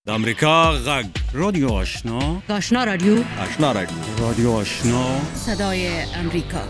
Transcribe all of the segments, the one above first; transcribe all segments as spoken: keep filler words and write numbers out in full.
د امریکا غږ رادیو آشنا آشنا رادیو آشنا رادیو رادیو آشنا صدای امریکا.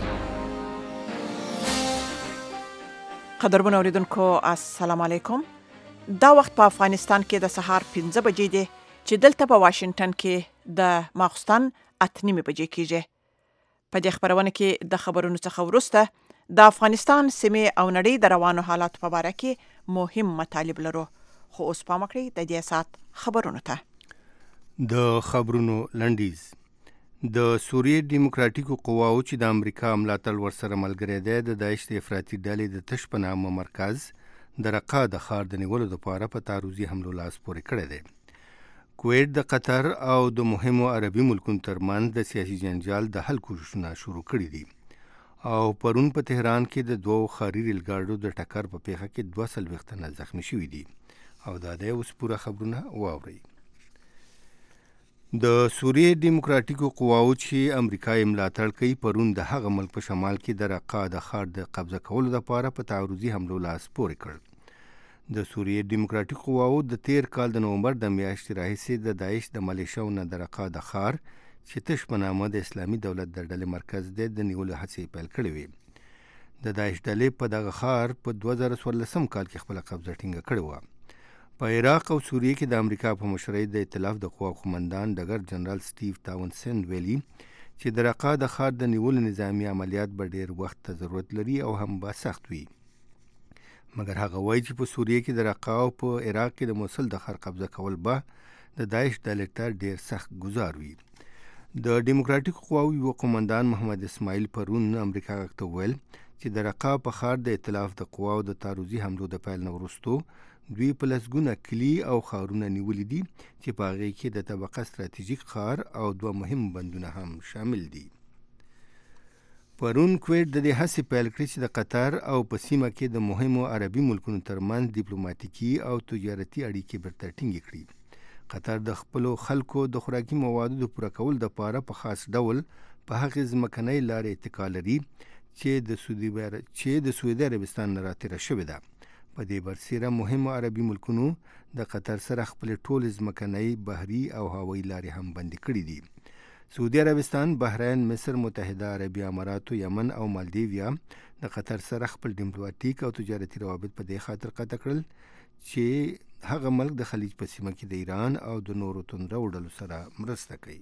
قدرمن اوریدونکو السلام علیکم. دا وخت په افغانستان کې د سهار پنځه بجې دي چې دلته په واشنگټن کې د ماخستن اته نیمې بجې کېږي. په دې خبرونه کې د خبرونو څخه وروسته د افغانستان سیمې او نړۍ د روانو حالاتو په اړه کې مهم مطالب لرو. خو اوس پام وکړئ د دې سات خبرونو ته. د خبرونو لنډیز. د سوریې دیموکراتیکو قواو چې د امریکا ملاتړ ورسره ملګری دی د داعش د افراطي ډلې د تش په نامه مرکز د رقه د ښار د نیولو لپاره په تعرضي حملو لاس پورې کړی دی. کویت د قطر او د مهمو عربي ملکونو ترمنځ د سیاسي جنجال د حل کوششونه شروع کړي دي او پرون په تهران کې د دوو ښاري ریل ګاډو د ټکر په پیښه کې دوه څلوېښت تنه زخمي شوي دي. او دا دی اوس پوره خبرونه واورئ. د سوریې دیموکراتیکو قواو چې امریکا یې ملاتړ کوي پرون د هغه ملک په شمال کې د رقه د ښار د قبضه کولو لپاره په تعرضي حملو لاس پورې کړ. د سوریې دیموکراتیکو قواو د تیر کال د نومبر د میاشتې راهیسې د داعش د ملیشو نه د رقه د ښار چې تش په نامه د اسلامي دولت د ډلې مرکز دی د نیولو هڅې پیل کړې وې. د داعش ډلې په دغه ښار په دوه زره څوارلسم کال کې خپله قبضه ټینګه کړې وه. په عراق او سوریې کې د امریکا په مشرۍ د ائتلاف د قواو قومندان ډګر جنرال سټیو تاونسند ویلي چې د رقه د ښار د نیولو نظامي عملیات به ډېر وخت ته ضرورت لري او هم به سخت وي. مګر هغه وایي چې په سوریې کې د رقه او په عراق کې د موصل د ښار قبضه کول به د داعش ډلې ته ډېر سخت ګزار وي. د ډیموکراتیکو قواو یو قومندان محمد اسماعیل پرون امریکا غږ ته وویل چې د رقه په ښار د ائتلاف د قواو د تعرضي حملو د پیل نه وروستو دوی په لسګونه کلي او ښارونه نیولي دي چې په هغې کې د طبقه ستراتیژیک ښار او دوه مهم بندونه هم شامل دي. پرون کویت د دې هڅې پیل کړې چې د قطر او په سیمه کې د مهمو عربي ملکونو ترمنځ ډیپلوماتیکي او تجارتي اړیکې بیرته ټینګې کړي. قطر د خپلو خلکو د خوراکي موادو د پوره کولو دپاره په خاص ډول په هغې ځمکنۍ لارې اتکا لري چې د سعودي چې د سعودي عربستان نه راتېره شوې ده. په دې برسیره مهمو عربي ملکونو د قطر سره خپلې ټولې ځمکنۍ بحري او هوایي لارې هم بندې کړي دي. سعودي عربستان، بحرین، مصر، متحده عربي اماراتو، یمن او مالدیویا د قطر سره خپل ډیپلوماتیک او تجارتي روابط په دې خاطر قطع کړل چې هغه ملک د خلیج په سیمه کې د ایران او د نورو توندرو ډلو سره مرسته کوي.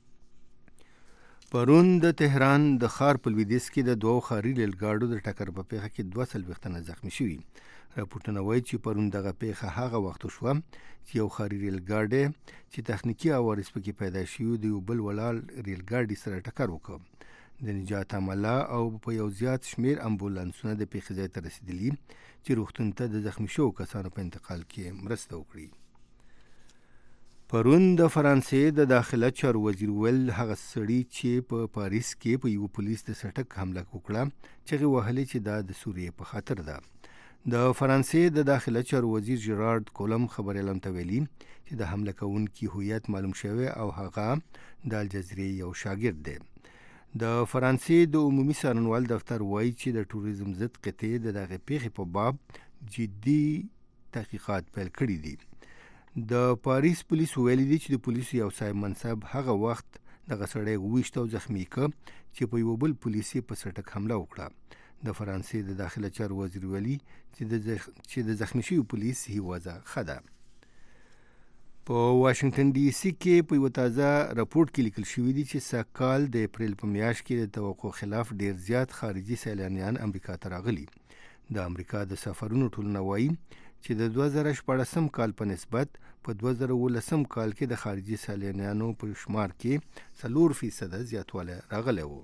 پرون د تهران د ښار په لویدیځ کې د دوو ښاري ریل ګاډو د ټکر په پیښه کې دوه څلوېښت تنه زخمي شوي. راپورټونه وایي چې پرون دغه پیښه هغه وخت وشوه چې یو ښاري ریل ګاډی چې تخنیکي عوارض پکې پیدا شوي د یو بل ولاړ ریل ګاډي سره ټکر وکړ. د نجات عمله او په یو زیات شمېر امبولانسونه د پیښې ځای ته رسېدلي چې روغتون ته د زخمي شوو کسانو په انتقال کې مرسته وکړي. پرون د فرانسې د داخله چارو وزیر ویل هغه سړي چې په پاریس کې په یو پولیس د سټک حمله وکړه چغې وهلې چې دا د سوریې په خاطر ده. د فرانسې د داخله چارو وزیر جیرارد کولم خبریالانو ته ویلي چې د حمله کوونکي هویت معلوم شوی او هغه د الجزیرې یو شاګرد دی. د فرانسې د عمومي څارنوال دفتر وایي چې د ټوریزم ضد قطعې د دغې پیښې په باب جدي تحقیقات پیل کړي دي. د پاریس پولیس ویلي دي چې د پولیسو یو صاحب منصب هغه وخت دغه سړی وویشت او زخمي کړ چې په یو بل پولیس یې په سټک حمله وکړه. د فرانسې د داخله چارو وزیر ویلي چې د زخ... چې د زخمي شوي پولیس هی وضع ښه ده. په واشنگټن ډي سي کې په یو تازه راپورټ کې لیکل شوي دي چې سږکال د اپریل په میاشت کې د توقع خلاف ډېر زیات خارجي سیلانیان امریکا ته راغلي. د امریکا د سفرونو ټولنه وایي چې د دوه زره شپاړسم کال په نسبت په دوه زره اوولسم کال کې د خارجي سیلانیانو په شمار کې څلور فیصده زیاتوالی راغلی و.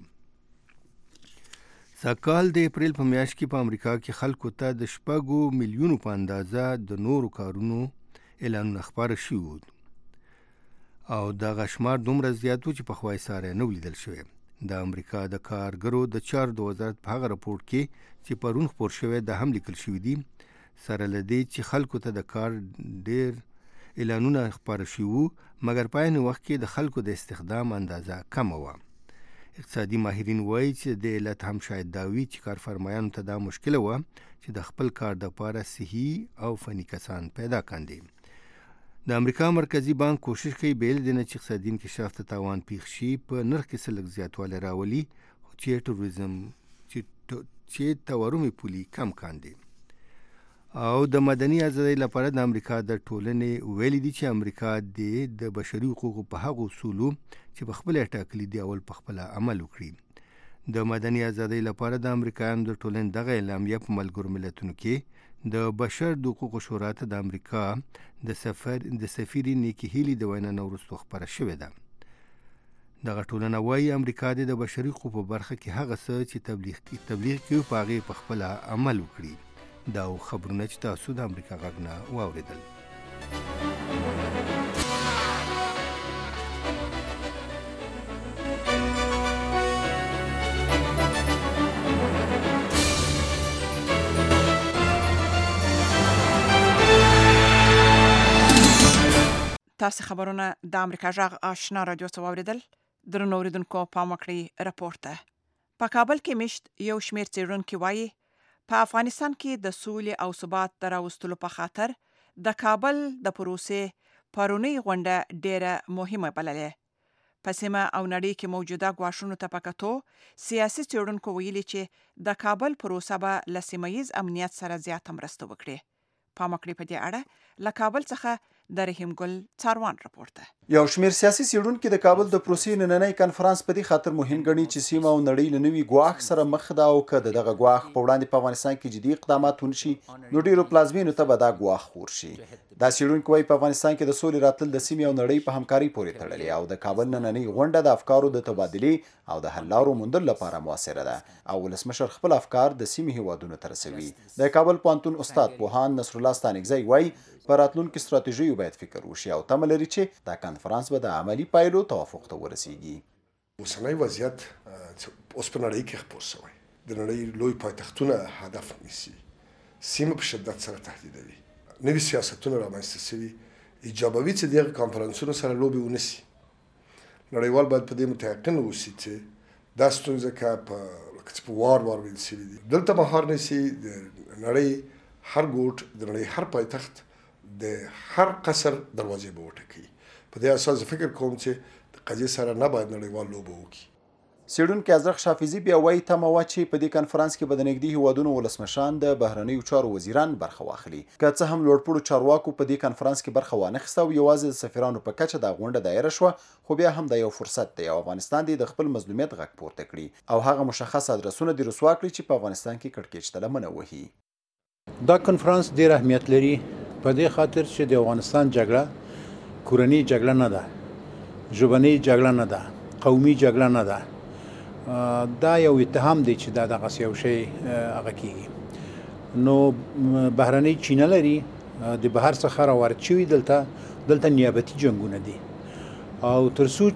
سږکال د اپریل په میاشت کې په امریکا کې خلکو ته د شپږو میلیونو په اندازه د نورو کارونو اعلانونه خپاره شوي وو او دغه شمار دومره زیات و چې پخوا یې ساری نه و لیدل شوی. د امریکا د کارګرو د چارو د وزارت په هغه راپورټ کې چې پرون خپور شوی دا هم لیکل شوي دي سره له دې چې خلکو ته د کار ډېر اعلانونه خپاره شوي وو مګر په عین وخت کې د خلکو د استخدام اندازه کمه وه. اقتصادي ماهرین وایي چې د علت هم شاید دا وي چې کارفرمایانو ته دا مشکله وه چې د خپل کار دپاره صحي او فني کسان پیدا کاندي. د امریکا مرکزی بانک کوشش کوي بیل د نه اقتصادي انکشاف ته تاوان پیښ شي په نرخ کې څه لږ زیاتوالی راولي چې ټوریزم چې چې تورم پولی کم کاندي. او د مدني ازادۍ لپاره د امریکا د ټولنې ویلي دي چې امریکا د بشري حقوقو په هغو اصولو چې په خپل ټاکلي دي اول په خپل عمل وکړي. د مدني ازادۍ لپاره د امریکایانو د ټولنې دغه اعلامیه په ملګرو ملتونو کې د بشر د حقوقو شورا ته د امریکا د سفر د سفیر نیکی هیلی د وینا نه وروسته خبره شوې ده. دغه ټولنه وايي امریکا د بشري حقوقو په برخه کې هغه څه چې تبلیغ کوي تبلیغ کوي په هغې په خپل عمل وکړي. دا خبرونه چې تاسو د امریکا غږ نه واورېدل. تاسو خبرونه د امریکا غږ آشنا رادیو څخه واوریدل. درنو اوریدونکو پام وکړئ راپور ته. په کابل کې مشت یو شمېر څېړونکي وایي په افغانستان کې د سولې او ثبات د راوستلو په خاطر د کابل د پروسې پرونی غونډه ډېره مهمه بللې. په سیمه او نړۍ کې موجوده ګواښونو ته په کتو سیاسي څېړونکو ویلي چې د کابل پروسه به له سیمهییز امنیت سره زیاته مرسته وکړي. پام وکړئ په دې اړه له کابل څخه د رحیم ګل څاروان راپورته. یو شمېر سیاسي څېړونکي د کابل د پروسې نننی کنفرانس په دې خاطر مهم ګڼي چې سیمه او نړۍ له نوي ګواښ سره مخ ده او که د دغه ګواښ په وړاندې په افغانستان کې جدي اقدامات ونشي نو ډېرو پلازمینو ته به دا ګواښ خور شي. دا څېړونکي وایي په افغانستان کې د سولې راتلل د سیمې او نړۍ په همکارۍ پورې تړلې او د کابل نننۍ غونډه د افکارو د تبادلې او د حل لارو موندلو لپاره موثره ده او ولسمشر خپل افکار د سیمې هیوادونو ته رسوي. د کابل پوهنتون استاد پوهاند نصرالله ستانکزی وایي په راتلونکو ستراتیژیو باید فکر وشي او تمه لري چې دا کنفرانس به د عملي پایلو توافق ته ورسیږي. اوسنی وضعیت اوس په نړۍ کې خپور شوی د نړۍ لوی پایتختونه هدف نیسي، سیمه په شدت سره تهدیدوي، نوي سیاستونه رامنځته شوي ایجابوي چې دغه کنفرانسونو سره لوبې ونیسي. نړیوال باید په دې متیقن اوسي چې دا ستونزه که په وار وار ویل شوي دي دلته مهار نیسي. د نړۍ هر ګوټ د نړۍ هر پایتخت د هر قصر دروازې به وټکوي. په دې اساس فکر کوم چې د قضیې سره نه باید نړیوال لوبه وکړي. څېړونکی ازرق شافیزي بیا وایي تمه وه چې په دې کنفرانس کې به د نږدې هیوادونو ولسمشران د بهرنیو چارو وزیران برخه واخلي. که څه هم لوړپوړو چارواکو په دې کنفرانس کې برخه وانخیسته او یوازې د سفیرانو په کچه دا غونډه دایره شوه، خو بیا هم دا یو فرصت دی او افغانستان دې د خپل مظلومیت غږ پورته کړي او هغه مشخص ادرسونه دې رسوا کړي چې په افغانستان کې کړکېچ ته لمنه وهي. دا کنفرانس ډېر اهمیت لري په دې خاطر چې د افغانستان جګړه کورنۍ جګړه نه ده، ژبنۍ جګړه نه ده، قومي جګړه نه ده. دا یو اتهام دی چې دا دغسې یو شی هغه کېږي. نو بهرنۍ چینه لري د بهر څخه راوارد شوي دلته دلته نیابتي جنګونه دي او تر څو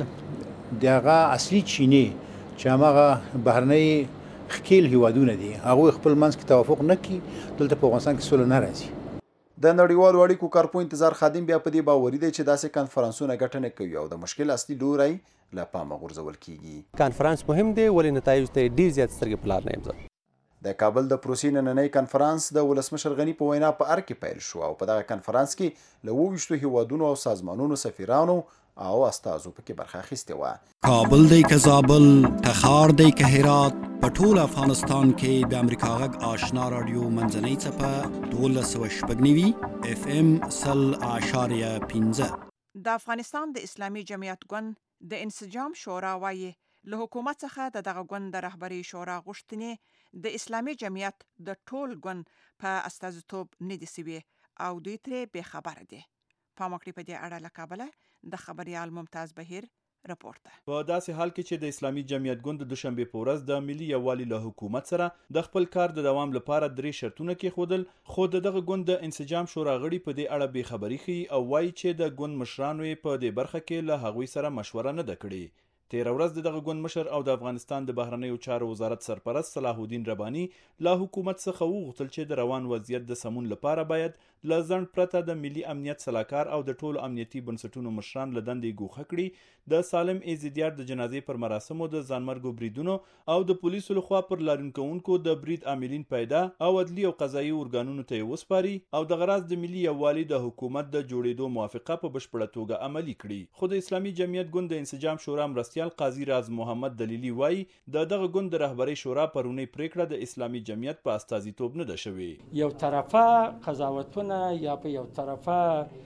چې د هغه اصلي چینې چې هماغه بهرنۍ ښکیل هیوادونه دي هغوی خپل منځ کې توافق نه کړي دلته په افغانستان کې سوله نه راځي. د نړیوالو اړیکو کارپوه انتظار خادم بیا په دې باوري دی چې داسې کنفرانسونه ګټه نه کوي او د مشکل اصلي لوری له پامه غورځول کیږي. کنفرانس مهم دی ولې نتایج ته ډېر زیات سترګې په لار نه یم زه. د کابل د پروسې نننی کنفرانس د ولسمشر غني په وینا په ار کې پیل شو او په دغه کنفرانس کې له اووه ویشتو هیوادونو او سازمانونو سفیرانو او استازو پکې برخه اخیستې وه. کابل دی که زابل، تخار دی که هرات، په ټول افغانستان کې د امریکا غږ آشنا رادیو منځنۍ څپه دولس سوه شپږ نوي اف ام سل اعشاریه پنځه. د افغانستان د اسلامي جمعیت ګوند د انسجام شورا وایي له حکومت څخه د دغه ګوند د رهبري شورا غوښتنې د اسلامي جمعیت د ټول ګوند په استازیتوب نه دي سوي او دوی ترې بې خبره دي. پام وکړئ په دې اړه له کابله د خبریال ممتاز بهیر راپورته. په داسې حال کې چې د اسلامي جمعیت ګوند د دوشنبه په ورځ د ملي یووالي له حکومت سره د خپل کار د دوام لپاره درې شرطونه کېښودل، خو دغه ګوند د انسجام شورا غړي په دې اړه بې خبري ښیي او وایي چې د ګوند مشرانو یې په دې برخه کې له هغوی سره مشوره نه ده کړې. تیر ورځ دغه ګوند مشر او د افغانستان د بهرنیو چارو وزارت سرپرست صلاح الدین رباني له حکومت څخه وغوښتل چې د روان وضعیت د سمون لپاره باید له ځنډ پرته د ملي امنیت سلاکار او د ټولو امنیتي بنسټونو مشران له دندې ګوښه کړي، د سالم ایزیدیار د جنازې پر مراسمو د ځانمرګو بریدونو او د پولیسو لخوا پر لارون کوونکو د برید عاملین پیدا او عدلي او قضایي ارګانونو ته وسپاري او د غراض د ملي یووالي د حکومت د جوړېدو موافقه په بشپړه توګه عملي کړي. خو د اسلامي جمعیت ګوند د انسجام شورا مرستیال قاضي راز محمد دلیلی وایي د دغه ګوند د رهبرۍ شورا پرونی پریکړه د اسلامي جمعیت په استازیتوب نه ده شوې. یو طرفه قضاوتونه یا په یو طرفه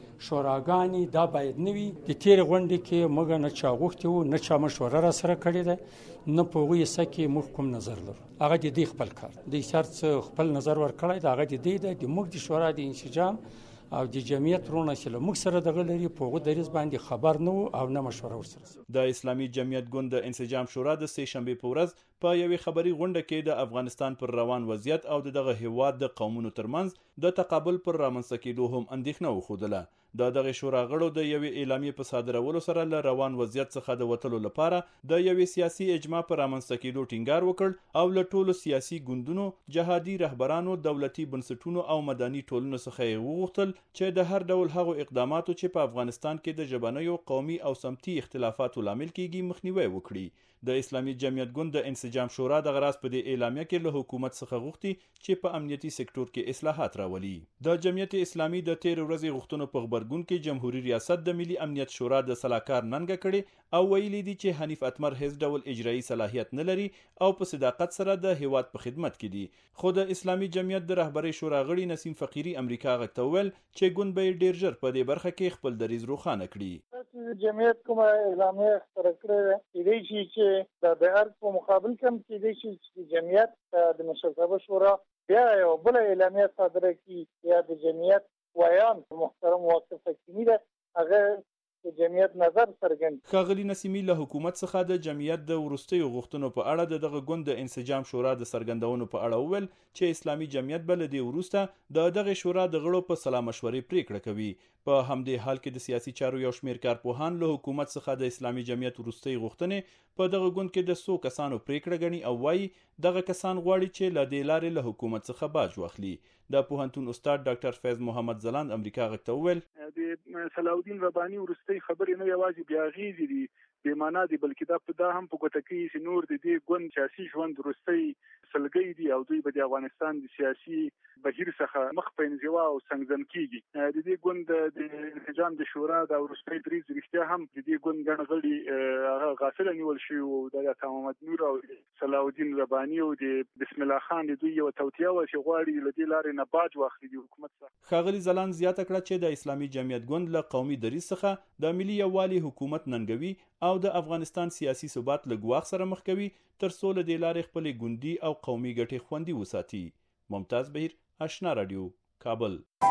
شوراګانې دا باید نه وي. د تیر غونډې کې موږ نه چا غوښتي وو، نه چا مشوره را سره کړې ده، نه په هغوی څه کې موږ کوم نظر لرو. هغه د دې خپل کار د هر څه خپل نظر ورکړی د هغه د دې ده د موږ د شورا د انسجام او د جمعیت رونه چې له موږ سره دغه لري په هغو دریځ باندې خبر نه وو او نه مشوره ورسره. د اسلامي جمعیت ګوند د انسجام شورا د سه شنبې په ورځ په یوې خبري غونډه کې د افغانستان پر روان وضعیت او دغه هیواد د قومونو ترمنځ د تقابل پر رامنځته کېدو هم اندېښنه وښودله. د دغه شورا غړو د یوې اعلامیې په صادرولو سره له روان وضعیت څخه د وتلو لپاره د یوې سیاسي اجماع پر رامنځته کېدو ټینګار وکړ او له ټولو سیاسي ګوندونو، جهادي رهبرانو، دولتي بنسټونو او مدني ټولنو څخه یې وغوښتل چې د هر ډول هغو اقداماتو چې په افغانستان کې د ژبنیو، قومي او سمتي اختلافاتو لامل کېږي مخنیوی وکړي. د اسلامي جمعیت ګوند د انسجام شورا د غراض په دې اعلامیه کې له حکومت څخه غوښتي چې په امنیتي سکتور کې اصلاحات راولي. د جمعیت اسلامي د تیر ورځې غوښتنو په خبرګون کې جمهوریت ریاست د ملي امنیت شورا د سلاکار ننګه کړي او ویلي دي چې حنیف اتمر هیڅ ډول اجرایي صلاحیت نه لري او په صداقت سره د هیواد په خدمت کې دي. خو د اسلامي جمعیت د رهبرۍ شورا غړي نسیم فقیری امریکا غږ ته وویل چې ګوند به ډیر ژر په دې برخه کې خپل دریځ روښانه کړي. جمعیت کومه اعلامیه خپره کړې کېدای شي چې د هر په مقابل کې کېدای شي چې جمعیت د مشرتابه شورا بیا یو بل اعلامیه صادره کړي یا د جمعیت ویان محترم واقف حکیمي ده هغه جمعیت نظر څرګند. ښاغلي نسیمي له حکومت څخه د جمعیت د وروستیو غوښتنو په اړه د دغه ګوند د انسجام شورا د څرګندونو په اړه وویل چې اسلامي جمعیت به له دې وروسته د دغه شورا د غړو په سلا مشورې پریکړه کوي. په همدې حال کې د سیاسي چارو یو شمېر کارپوهان له حکومت څخه د اسلامي جمعیت وروستۍ غوښتنې په دغه ګوند کې د څو کسانو پریکړه ګڼي او وایي دغه کسان غواړي چې له دې لارې له حکومت څخه باج واخلي. د پوهنتون استاد ډاکټر فیض محمد ځلاند امریکا غږ ته وویل د صلاح الدین رباني وروستۍ خبرې نه یوازې بې اغېزې دي، بې معنا دي، بلکې دا په دا هم په ګوته کوي چې نور د دې ګوند سیاسي ژوند وروستۍ سلګۍ دي او دوی به د افغانستان د سیاسي بهیر څخه مخ په انزوا او څنګزن کېږي. د دې ګوند د انسجام د شورا د وروستۍ دریځ رښتیا هم د دې ګوند ګڼ غړي هغه غافله نیول شوي وو. د عطا محمد نور او صلاح الدین رباني او د بسم الله خان د دوی یوه توطیه وه چې غواړي له دې لارې نه باج واخلي د حکومت څخه. ښاغلي ځلاند زیاته کړه چې د اسلامي جمعیت ګوند له قومي دریځ څخه د ملي یووالي حکومت ننګوي او د افغانستان سیاسي ثبات له ګواښ سره مخ کوي تر څو له دې لارې خپلې ګوندي او قومي ګټې خوندي وساتي. ممتاز بهیر، آشنا رادیو، کابل.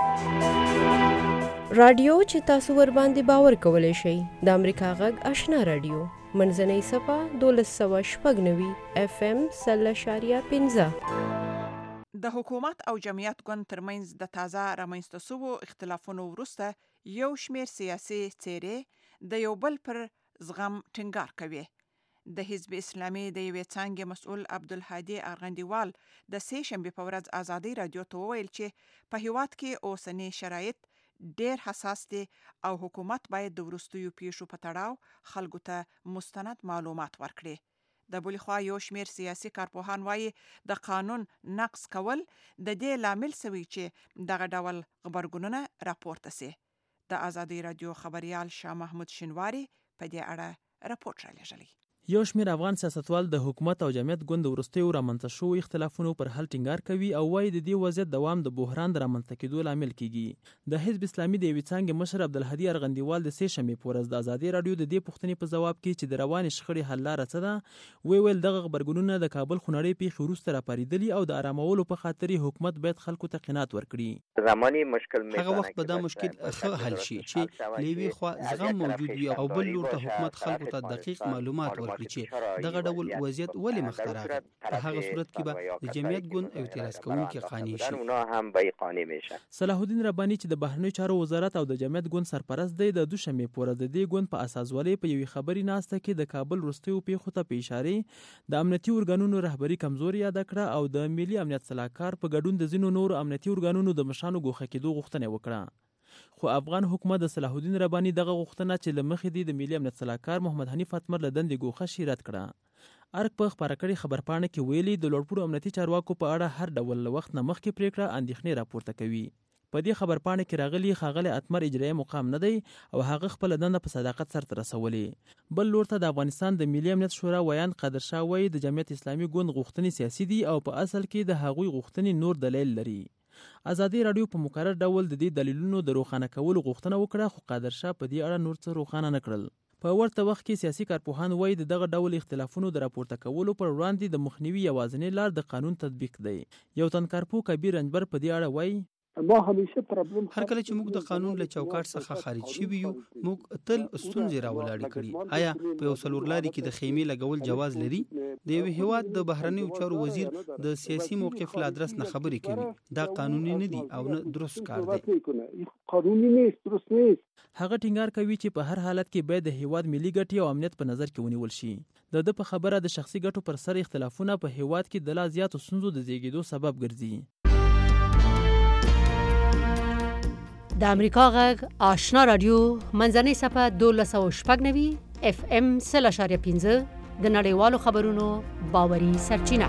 رادیو چې تاسو ور باندې باور کولای شئ د امریکا غږ آشنا رادیو منځنۍ صفه دولس سوه شپږ نوي اف ام سل اشاریه پنځه. د حکومت او جمعیت ګوند ترمنځ د تازه رامنځته شوو اختلافونو وروسته یو شمېر سیاسي څېرې د یو بل پر زغم ټینګار کوي. د حزب اسلامي د یوې څانګې مسؤل عبدالهادي ارغندیوال د سه شنبې په ورځ ازادي رادیو ته وویل چې په هیواد کې اوسنی شرایط ډېر حساس دي او حکومت باید د وروستیو پیښو په تړاو خلکو ته مستند معلومات ورکړي. د بلې خوا یو شمېر سیاسي کارپوهان وایي د قانون نقض کول د دې لامل سوي چې دغه ډول غبرګونونه راپورته سي. د ازادي رادیو خبريال شاه محمود شینواری په دې اړه راپورټ رالیږلی. یو شمېر افغان سیاستوال د حکومت او جمعیت ګوند د وروستیو رامنځته شوو اختلافونو پر حل ټینګار کوي او وایي د دې وضعیت دوام د بحران د رامنځته کېدو لامل کیږي. د حزب اسلامي د یوې څانګې مشر عبدالهادي ارغندیوال د سه شنبې په ورځ د ازادي رادیو د دې پوښتنې په ځواب کې چې د روانې شخړې حل لاره څه ده ویل دغه غبرګونونه د کابل خونړۍ پیښې وروسته راپارېدلي او د آرامولو په خاطر حکومت باید خلکو ته قناعت ورکړي. زماني مشکل هغه وخت به دا مشکل ښه حل شي چې له یوې خوا زغم موجود وي او بل لور ته حکومت خلکو ته دقیق معلومات ورکړي وکړي چې دغه ډول وضعیت ولې مخته راغی. په هغه صورت کې به د جمعیت ګوند او اعتراض کوونکي قانع شي. صلاح الدین رباني چې د بهرنیو چارو وزارت او د جمعیت ګوند سرپرست دی، د دوشنبه په ورځ د دې ګوند په اساسوالۍ په یوې خبري ناسته کې د کابل وروستیو پیښو ته په اشاره د امنیتي ارګانونو رهبري کمزوري یاد کړه او د ملي امنیت سلاکار په ګډون د ځینو نور امنیتي ارګانونو د مشانو ګوښه کېدو غوښتنه وکړه. خو افغان حکومت د صلاح الدین رباني دغه غوښتنه چې له مخې دی د ملي امنیت سلاکار محمد حنیف اتمر له دندې ګوښه شي رد کړه. ارګ په خبره کړې خبرپاڼه کې ویلي د لوړپوړو امنیتي چارواکو په اړه هر ډول له وخت نه مخکې پریکړه اندېښنې راپورته کوي. په دې خبرپاڼه کې راغلي ښاغلی اتمر اجرایي مقام نه دی او هغه خپل دنده په صداقت سرته رسولې. بل لور ته د افغانستان د ملي امنیت شورا ویاند قادر شاه وایي د جمعیت اسلامي ګوند غوښتنې سیاسي دي او په اصل کې د هغوی غوښتنې نور دلیل لري. ازادي راډیو په مکرر ډول د دې دلیلونو د روښانه کولو غوښتنه وکړه، خو قادر شاه په دې اړه نور څه روښانه نه کړل. په ورته وخت کې سیاسي کارپوهان وایي د دغه ډول اختلافونو د راپورته کولو پر وړاندې د مخنیوي یوازینی لار د قانون تطبیق دی. یو تن کارپوه کبیر رنجبر په دې اړه وایي هر کله چې موږ د قانون له چوکاټ څخه خارج شوي یو، موږ تل ستونزې راولاړې کړي. آیا په یو څلورلاري کې د خیمې لګول جواز لري؟ د یو هیواد د بهرنیو چارو وزیر د سیاسي موقف له ادرس نه خبرې کوي. دا قانوني نه دي او نه درست کار دی. هغه ټینګار کوي چې په هر حالت کې باید د هیواد ملي ګټې او امنیت په نظر کې ونیول شي. د ده په خبره د شخصي ګټو پر سر اختلافونه په هیواد کې د لا زیاتو ستونزو د زیږیدو سبب ګرځي. د امریکا غږ آشنا رادیو منځنۍ صفحه دولس سوه شپږ نوي اف ام سل اشاریه پنځه د نړیوالو خبرونو باوري سرچینه.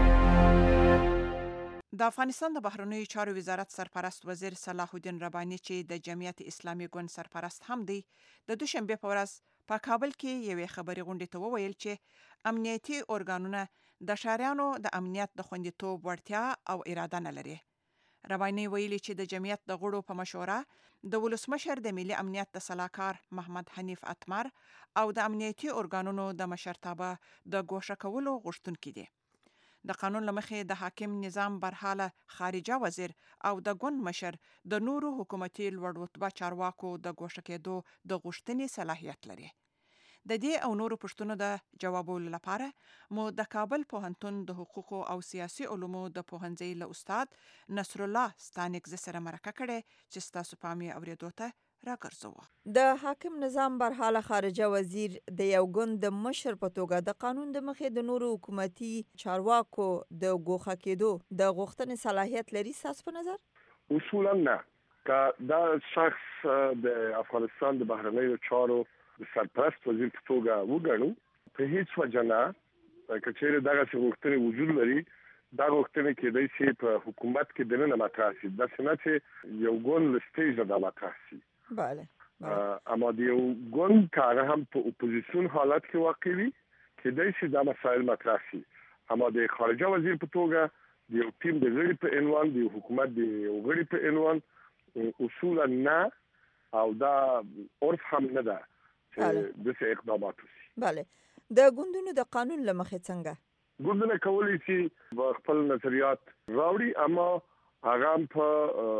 د افغانستان د بهرنیو چارو وزارت سرپرست وزیر صلاح الدین رباني چې د جمعیت اسلامي ګوند سرپرست هم دی، د دوشنبه په ورځ په کابل کې یوې خبري غونډې ته وویل چې امنیتي ارګانونه د شهریانو د امنیت د خوندیتوب وړتیا او اراده نه لري. رباني ویلي چې د جمعیت د غړو په مشوره د ولسمشر د ملي امنیت د سلاکار محمد حنیف اتمر او د امنیتي ارګانونو د مشرتابه د ګوښه کولو غوښتونکي دي. د قانون له مخې د حاکم نظام برحاله خارجه وزیر او د ګوند مشر د نورو حکومتي لوړ رتبه چارواکو د ګوښه کېدو د غوښتنې صلاحیت لري. د دې او نورو پوښتنو د جوابولو لپاره مو د کابل پوهنتون د حقوقو او سیاسي علومو د پوهنځي له استاد نصر الله ستانکزي سره مرکه کړې چې ستاسو پام یې اورېدو ته راګرځوه. د حاکم نظام برحاله خارجه وزیر د یو ګوند د مشر په توګه د قانون د مخې د نورو حکومتي چارواکو د ګوښه کېدو د غوښتنې صلاحیت لري ستاسو په نظر؟ اصولا نه. که دا شخص د افغانستان د بهرنیو چارو د سرپرست وزیر په توګه وګڼو، په هیڅ وجه نه که چیرې دغسې غوښتنې وجود لري، دا غوښتنې کېدای شي په حکومت کې دننه مطرح شي، داسې نه چې یو ګوند له سټیج نه دا مطرح شي. بله اما د یو ګوند که هغه هم په اپوزیسیون حالت کې واقع وي، کېدای شي دا مسایل مطرح شي. اما د خارجه وزیر په توګه د یو ټیم د غړي په عنوان، د یو حکومت د یو غړي په عنوان اصولا نه، او دا عرف هم نه ده چې داسې اقدامات وشي. بله. د ګوندونو د قانون له مخې څنګه؟ ګوندونه کولی شي خپل نظریات راوړي، اما هغه هم په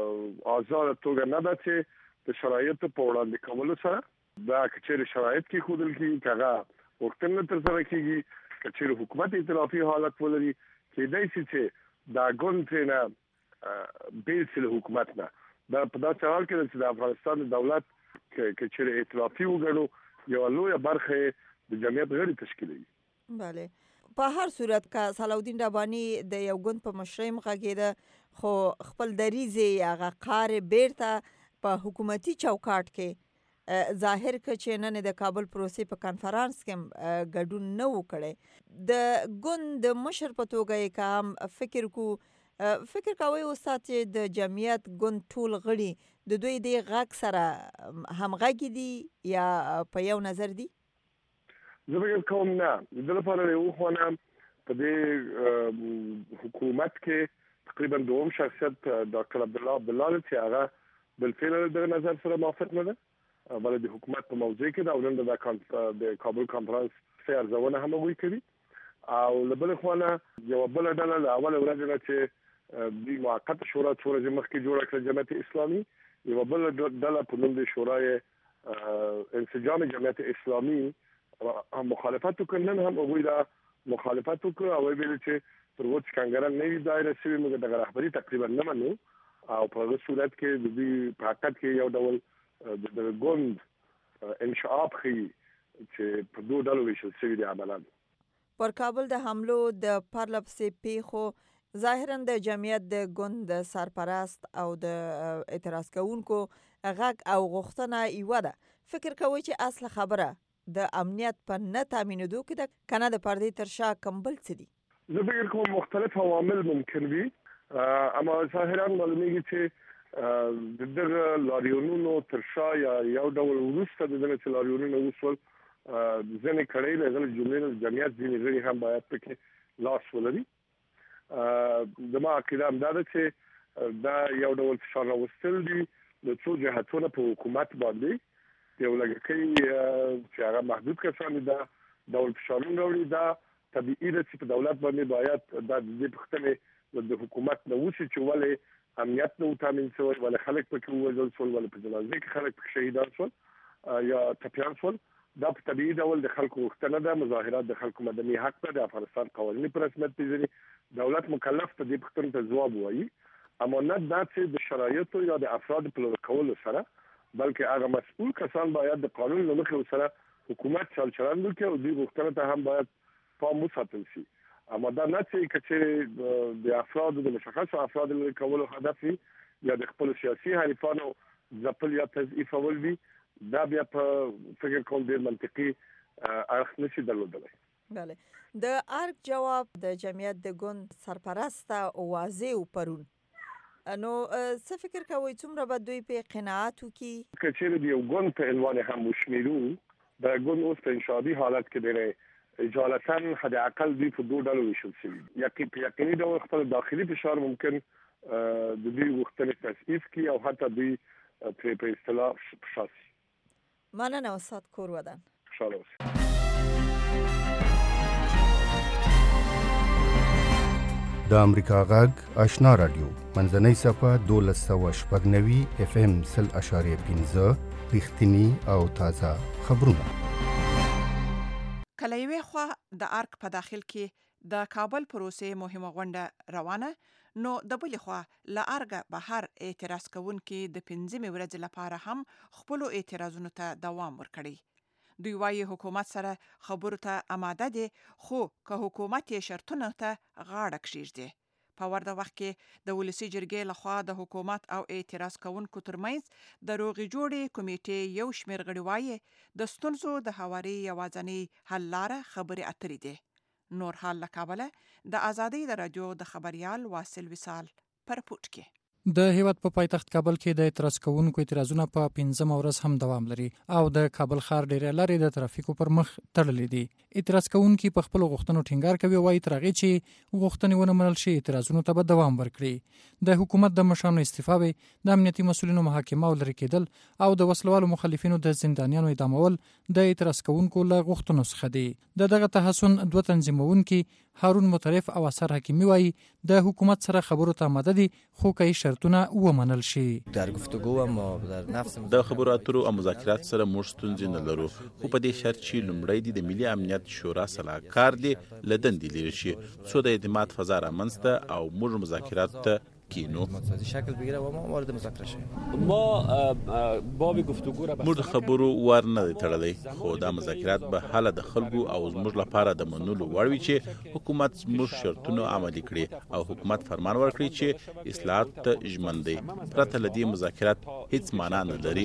آزاده توګه نه ده چې د شرایطو په وړاندې کولو سره دا که چیرې شرایط کېښودل کېږي، که هغه غوښتنه ترسره کېږي، که چیرې حکومت ائتلافي حالت ولري، کېدای شي چې دا ګوند ترېنه بېل شي له حکومت نه. دا په داسې حال کې ده چې د افغانستان د دولت که چیرې ائتلافي وګڼو، یوه لویه برخه د جمعیت غړي تشکیلوي. بله. په هر صورت که صلاح الدین رباني د یو ګوند په مشرۍ مغږېده، خو خپل دریځ یې هغه کار بیرته په حکومتي چوکاټ کې ظاهر کړ چې نن د کابل پروسې په کنفرانس کې ګډون نه و کړی. د ګوند د مشر په توګه یې که هم فکر کو فکر کوئ استاد چې د جمعیت ګوند ټول غړي د دوی د غږ سره همغږي دي یا په یو نظر دي؟ زه فکر کوم نه. د دې لپاره یو خونه په دې حکومت کې تقریبا دوم شخصیت ډاکټر عبدالله عبدالله چې هغه بالفعل د نظر سره موافق نه ده، بلکې د حکومت په موضوع کې دا ولنده د کابل کانفرنس څخه ارزونه هم وی کړی، او له بل خونه یو بل ډله له اول ورځې نه چې د موقته شورا څو ورځې مخکې جوړه کړه جمعیت اسلامي، یو بل ډله په نوم د شورای انسجام جمعیت اسلامي مخالفت وکړل هم هغه دا مخالفت وکړ او ویل چې پر وڅ کانګران نه وی دایره شوی موږ د رهبری تقریبا نه منو او په هغه صورت کې د دې په حقیقت کې یو ډول د ګوند انشعاب خي چې په دوه ډلو ویشل شوی دی عملاً پر کابل د حملو د پرلپ سي پیخو ظاهرا د جمعیت د ګوند د سرپرست او د اعتراض کوونکو غږ او غوښتنه یو ده. فکر کوي چې اصل خبره د امنیت په نه تامینېدو کې د کنه د پردې تر شا کمبل څه دي؟ زه فکر کوم مختلف عوامل ممکن وي، اما ظاهرا معلومیږي چې د دغه لاریونونو تر شا یا یو ډول وروسته د دغه لاریونونو وسول ځنې کړي له غل جملې جمعیت ځینې غړي هم باید پکې لاس ولري. د ما عقیده هم دا ده چې دا یو ډول فشار راوستل دي د څو جهاتونو په حکومت باندې یو لږکۍ چې هغه محدود کسان دا ډول فشارونه راوړي. دا طبیعي ده چې په دولت باندې باید دا د پښتنې د حکومت نه وشي چې ولې امنیت نه تامین شوی، ولې خلک پکې وژل شول، ولې په جنازې کې خلک پکې شهیدان شول یا ټپیان شول. دا په طبیعي ډول د خلکو غوښتنه ده. مظاهرات د خلکو مدني حق ده. د افغانستان قوانین په رسمیت پیژني. دولت مکلف ته دې پوښتنې ته ځواب وایي، اما نه دا چې د شرایطو یا د افرادو په لور کولو سره، بلکې هغه مسؤل کسان باید د قانون له مخې سره حکومت چل چلند وکړي او دې غوښتنه ته هم باید پام وساتل شي. اما دا نه چې چې د افرادو د مشخصو افرادو له کولو هدف یا د خپل سیاسي حریفانو ځپل یا تضعیفول وي، دا بیا په فکر کوم ډیر منطقي اړخ نشي درلودلی. بله، د ارګ جواب د جمعیت د ګوند سرپرست واضح او پرون، نو څه فکر کوئ څومره به دوی په قناعت وکړي؟ که چیرې د یو ګوند په عنوان هم وشمیرو، د ګوند اوس په انشابي حالت کې دی اجالتا حد اقل دوی په دوه ډلو ویشل شوي. یقین په یقیني ډول خپل داخلي فشار ممکن د دوی غوښتنې تصحیح کړي او حتی دوی په اصطلاح شاسي. مننه استاد کور ودان. خوشحاله اوسئ. د امریکا غږ آشنا رادیو منځنۍ صفحه دولس سوه شپږ نوي اف ام سل اشاریه پنځه رښتینی او تازه خبرونه. کله یوې خوا د ارګ په داخل کې د کابل پروسې مهمه غونډه روانه، نو د بلې خوا له ارګه بهر اعتراض کوونکي د پنځمې ورځې لپاره هم خپلو اعتراضونو ته دوام ورکړی. دوی وايي حکومت سره خبرو ته آماده دي، خو که حکومت یې شرطونو ته غاړه کښیږدي. په ورته وخت کې د ولسي جرګې لخوا د حکومت او اعتراض کوونکو ترمنځ د روغې جوړې کمیټې یو شمېر غړي وايي د ستونزو د هواري یوازینۍ حل لاره خبرې اترې دي. نور حال له کابله د ازادۍ د رادیو د خبريال واصل وصال پر پورت کې. د هیواد په پایتخت کابل کې د اعتراض کوونکو اعتراضونه په پنځمه ورځ هم دوام لري او د کابل ښار ډېرې لارې د ترافیکو پر مخ تړلې دي. اعتراض کوونکي په خپل غوښتنو ټینګار کوي او وايي تر هغې چې غوښتنې ونه منل شي اعتراضونو ته به دوام ورکړي. د حکومت د مشرانو استعفا وي، د امنیتي مسؤلینو محاکمه او لرې کېدل او د وسلوالو مخالفینو د زندانیانو اعدامول د اعتراض کوونکو له غوښتنو څخه دي. د دغه تحسن دوه تنظیمونکي هارون مطرف او اثر حکیمی وايي د حکومت سره خبرو ته آماده دي، خو که شرطونه ومنل شي. در گفتگو ما در نفس د خبرو اترو او مذاکرات سره موږ ستونزې نه لرو، خو په دې شرط چې لومړی د ملي امنیت شورا سلاکار دی له دندې لري شي څو د اعتماد فضا رامنځته او موږ مذاکرات ته کینو. شکل بگیره و ما وارد مذاکره شیم. ما باب گفتگو را موږ خبرو ور نه تړلې، خو دا مذاکرات به حل د خلکو او موږ لپاره د منلو وړ وي چې حکومت موږ شرطونه عملي کړي او حکومت فرمان ورکړي چې اصلاحات ته ژمن دی. پرته له دې مذاکرات هیڅ معنا نه لري.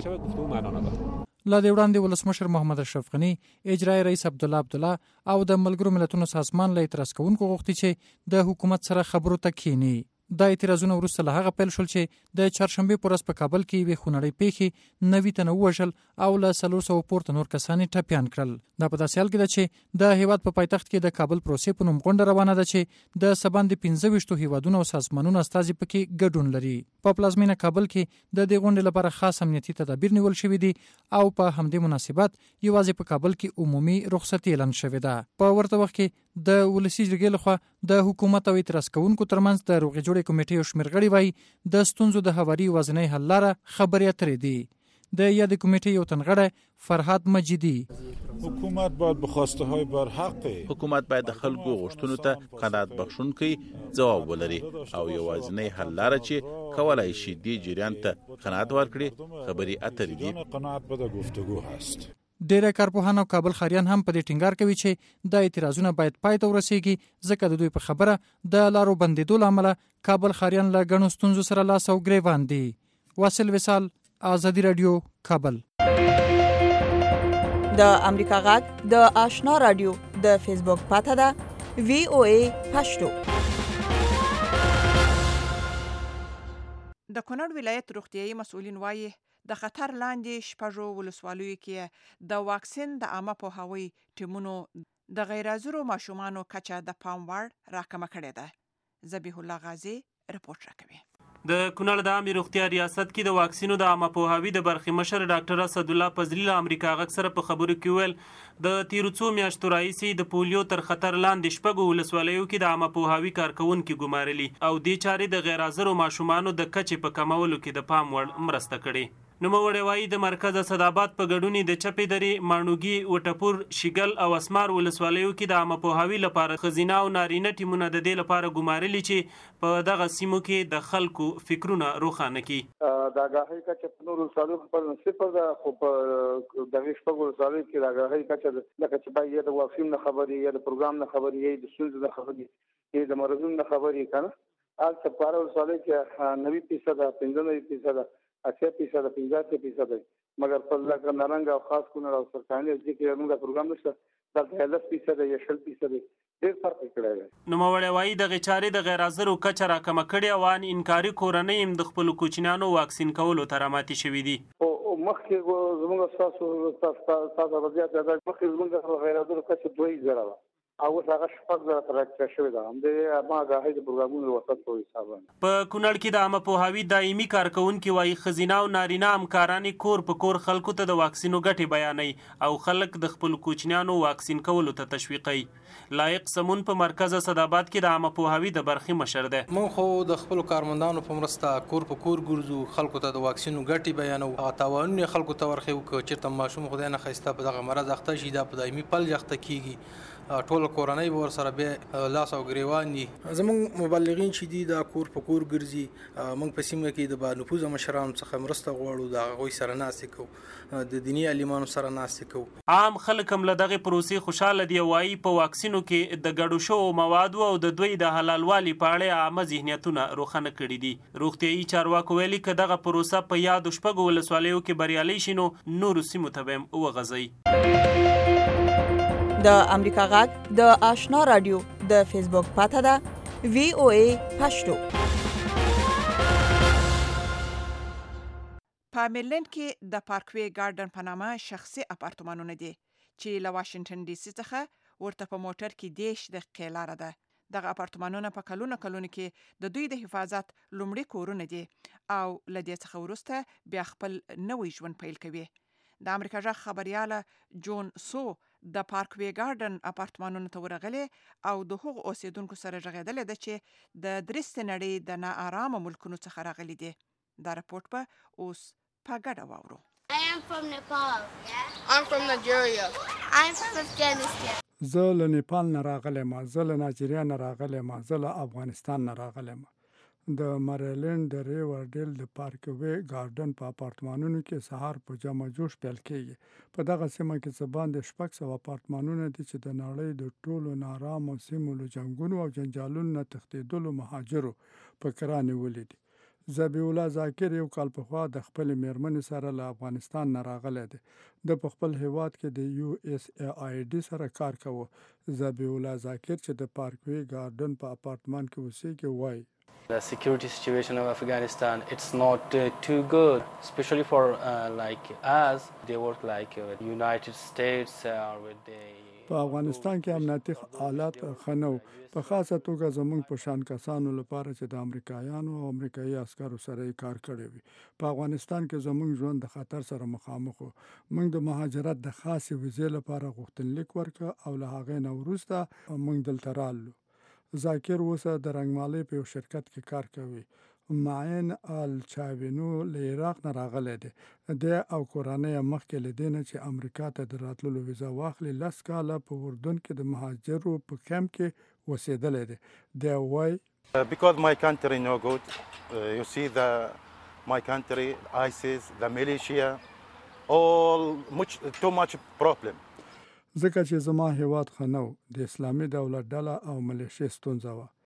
لا د وړاندې ولسمشر محمد اشرف غنی، اجرایی رئیس عبدالله عبدالله او د ملګرو ملتونو سازمان له اعتراض کوونکو غوښتي چې د حکومت سره خبرو ته کینی. دا اعتراضونه وروسته له هغه پیل شول چې د چهارشنبې په ورځ په کابل کې یوې خونړۍ پیښې نوي تنه ووژل او له څلور سوه پورته نور کسان یې ټپیان کړل. دا په داسې حال کې ده چې د هیواد په پایتخت کې د کابل پروسې په نوم غونډه روانه ده چې د سباند پنځه ویشتو هیوادونو او سازمانونو استازي پکې ګډون لري. په پلازمینه کابل کې د دې غونډې لپاره خاص امنیتي تدابیر نیول شوي دي او په همدې مناسبت یوازې په کابل کې عمومي رخصتي اعلان شوې ده. په ورته وخت کې د ولسي جرګې لخوا د حکومت او اعتراض کوونکو ترمنځ د روغې جوړې کمیټې یو شمېر غړي وایي د ستونزو د هواري یوازینۍ حل لاره خبرې اترې دي. د یاد کمیټې یو تنغړی فرهاد مجیدی حکومت باید به خواسته های برحق حکومت باید د خلکو غوښتنو ته قناعت بخښونکی ځواب ولري او یوازینی حل لاره چې کولای شي دې جریان ته قناعت ورکړي خبري اترې دي. قناعت به د گفتگو هست. ډیره کارپوهان او کابل خاریان هم په دې ټینګار کوي چې د اعتراضونه باید پای ته ورسیږي ځکه د دوی په خبره د لارو بندیدو لامل کابل خاریان له غنو ستونزو سره لاس او ګریوان دي. واصل وصال، آزادی رادیو، کابل. د امریکا غږ د آشنا رادیو د فیسبوک پاته ده وی او ای پښتو. د کونړ ولایت روغتیايي مسؤلین وایي د خطر لاندې شپږو ولسوالیو کې د واکسین د عامه پوهاوي ټیمونو د غیر حاضرو ماشومانو کچه د پام وړ راکمه کړې ده. ذبیح الله غازی رپورټ راکوي. د کونړ د عامه روغتیا ریاست کې د واکسینو د عامه پوهاوي د برخې مشر ډاکټر اسد الله فضلی له امریکا غږ سره په خبرو کې ویل د تیرو څو میاشتو راهیسې د پولیو تر خطر لاندې شپږو ولسوالیو کې د عامه پوهاوي کارکونکي ګمارلي او دې چارې د غیر حاضرو ماشومانو د کچې په کمولو کې د پام وړ مرسته کړې. نوموړی وایي د مرکز اسداباد په ګډون د چپې درې، ماڼوګي، وټپور، شیګل او اسمار ولسوالیو کې د عامه پوهاوي لپاره ښځینه او نارینه ټیمونه د دې لپاره ګمارلي چې په دغه سیمو کې د خلکو فکرونه روښانه کړي. د آګاهۍ کچه په نورو ولسوالیو کې په صفر ده، خو په دغې شپږو ولسوالیو کې د آګاهۍ کچه لکه چې باید یا د واکسین نه خبرې، یا د پروګرام نه خبرې، یا د ستونزو نه خبرې، یا د مرضونو نه خبرې که نه هلته په هره ولسوالۍ کې نوي فیصده، پنځه نوي فیصده، اتیا فیصده، پنځه اتیا فیصده، مګر په لکه نارنګ او خاص کونړ او سرکاني دې کې زموږ پروګرام نشته، دلته لس فیصده یا شل فیصده ډېر فرق کړی دی. نوموړی وایي دغې چارې د غیر حاضرو کچه راکمه کړې او ان انکاري کورنۍ هم د خپلو کوچنیانو واکسین کولو ته راماتې شوي دي. مخکې زموږ ستاسو ستاسو وضعیت مخکې زموږ غیر حاضرو کچه دوه زره وه او اوس هغه شپږ زره ته راټیټه شوې ده. همدې عامه آګاهۍ د پروګرامونو وسط په حساب باندې په کونړ کې د عامه پوهاوي دایمي کارکونکي وایي ښځینه او نارینه همکاران کور په کور خلکو ته د واکسینو ګټې بیانوي او خلک د خپلو کوچنیانو واکسین کولو ته تشویقوي. لایق سمون په مرکز اسداباد کې د عامه پوهاوي د برخې مشر دی. موږ خو د خپلو کارمندانو په مرسته کور په کور ګرځو، خلکو ته د واکسینو ګټې بیانو، هغه تاوانونه خلکو ته ورښیو که چېرته ماشوم خدای نه ښایسته په دغه مرض اخته شي، دا په دایمي پلج اخته کېږي، ټول کورنۍ به ورسره بیا لاس او ګریوان دي. زموږ مبلغین چې دي دا کور په کور ګرځي، موږ په سیمه کې د بانفوذه مشرانو څخه مرسته غواړو، د هغوی سره ناستې کوو، د دیني عالمانو سره ناستې کوو. عام خلک هم له دغې پروسې خوشحاله دي او وایي په واکسینو کې د ګډو شوو موادو او د دوی د حلالوالي په اړه عامه ذهنیتونه روښانه کړي دي. روغتیايي چارواکو ویلي که دغه پروسه په یادو شپږو ولسوالیو کې بریالۍ شي نو نورو سیمو ته به هم وغځوي. د امریکا غږ د آشنا رادیو د فیسبوک پاته ده وی او ای پښتو. په میرلند کې د پارکوي ګارډن په نامه شخصي اپارتمانونه دي چې له واشنگټن ډي سي څخه ورته په موټر کې دیش دقیقې لاره ده. دغه اپارتمانونه په کلونو کلونو کې د دوی د حفاظت لومړي کورونه دي او له دې څخه وروسته بیا خپل نوی ژوند پیل کوي. د امریکا غږ خبرياله جون سو د پارکوي ګارډن اپارتمانونو ته ورغلي او د هغو اوسیدونکو سره غږېدلې ده چې د درسته نړۍ د ناارامه ملکونو څخه راغلي دي. دا راپورټ په اوس په ګډه واورو. I am from Nepal. I'm from Nigeria. I'm from Afghanistan. زه له نیپال نه راغلی ما، زه له نایجیریا نه راغلی ما، زه له افغانستان نه راغلی ما. د مریلند د ریورډیل د پارکوي ګارډن په اپارتمانونو کې سهار په جمع جوش پیل کېږي. په دغه سیمه کې څه باندې شپږ سوه اپارتمانونه دي چې د نړۍ د ټولو نارامو سیمو له جنګونو او جنجالونو نه تښتېدلو مهاجرو په کرا نیولي دي. ذبیح الله ذاکر یو کال پخوا د خپلې میرمنې سره له افغانستان نه راغلی دی. د په خپل هیواد کې د یو اس ای آی ډي سره کار کوه. ذبیح الله ذاکر چې د پارکوي ګارډن په اپارتمان کې اوسېږي وایي The security situation of Afghanistan, it's not uh, too good, especially for uh, like us. They work like uh, with United States or uh, with the په افغانستان کې امنیتي حالات ښه نه وو، په خاصه توګه زموږ په شان کسانو لپاره چې د امریکایانو او امریکایي عسکرو سره یې کار کړی وي. په افغانستان کې زموږ ژوند د خطر سره مخامخ وو. موږ د مهاجرت د خاصې ویزې لپاره غوښتنلیک ورکړ او له هغې نه وروسته موږ دلته رالو. ذاکر اوسه د رنګمالۍ په یو شرکت کې کار کوي معین الچاوینو له عراق نه راغلی دی د او کورنۍ مخکې لیدنه چې امریکا ته د راتللو ویزا واخلي لس کاله په اردن کې د مهاجرو په کمپ کې اوسېدلی دی دی وایي Uh, because my country no good, uh, you see the my country, ISIS, the militia, all much too much problem. ځکه چې زما هیواد خنو د اسلامي دولت ډله او ملیشیا ستونزه وه.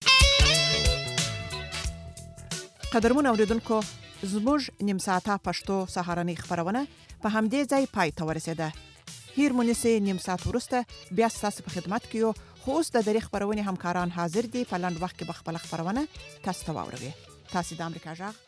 قدرمن اوریدونکو زموږ نیم ساعته پښتو سهارنۍ خبرونه په همدې ځای پای ته ورسېده. هیر مونږه نیم ساعت ورسته بیا ستاسو په خدمت کې یو خو اوس د درې خبرونه همکاران حاضر دي په لاند وخت کې به خپل خبرونه تاسو ته واوروي. تاسو د امریکا جغ